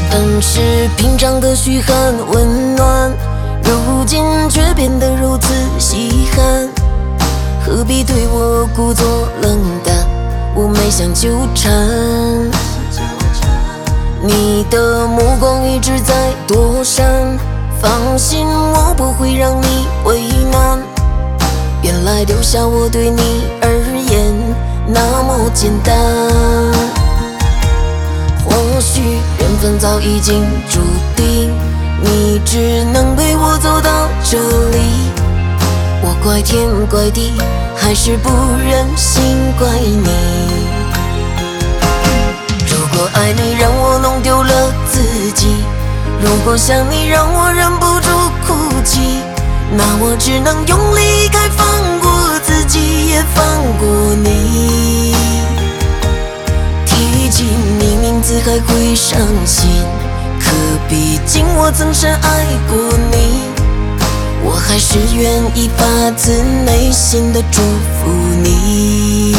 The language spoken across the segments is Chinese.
本是平常的嘘寒问暖，如今却变得如此稀罕。何必对我故作冷淡？我没想纠缠。你的目光一直在躲闪，放心，我不会让你为难。原来丢下我对你而言那么简单。或许缘分早已经注定，你只能陪我走到这里。我怪天怪地，还是不忍心怪你。如果爱你让我弄丢了自己，如果想你让我忍不住哭泣，那我只能用离开放过自己，也放过你。提起你名字还会伤心，可毕竟我曾深爱过你。我还是愿意发自内心的祝福你。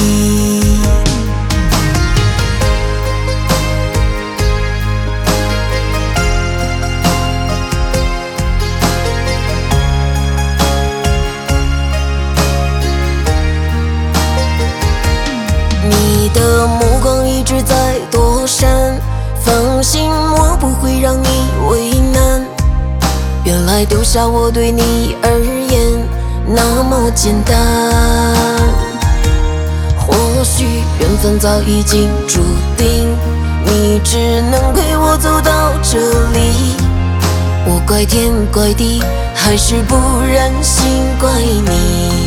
你的目光一直在躲闪，放心，我不会让你为难。原来丢下我对你而言那么简单。或许缘分早已经注定，你只能陪我走到这里。我怪天怪地，还是不忍心怪你。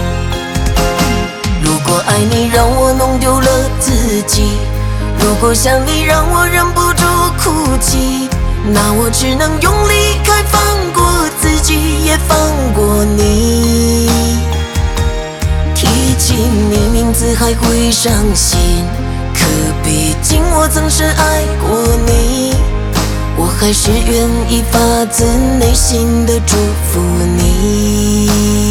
如果爱你让我弄丢了自己，如果想你让我忍不住哭泣，那我只能用离开放过自己，也放过你。提起你名字还会伤心，可毕竟我曾深爱过你。我还是愿意发自内心的祝福你。